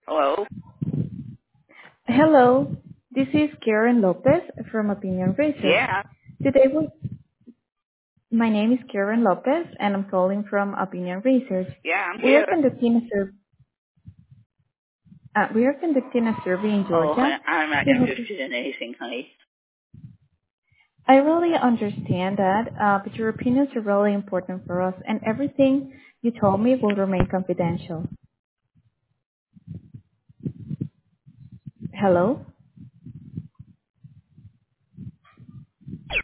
Hello? Hello, this is Karen Lopez from Opinion Research. Yeah. Today, my name is Karen Lopez, and I'm calling from Opinion Research. Yeah, I'm We are here. conducting a survey in Oh, Georgia. I'm not To help you. interested in anything, honey. I really understand that, but your opinions are really important for us, and everything you told me will remain confidential. Hello.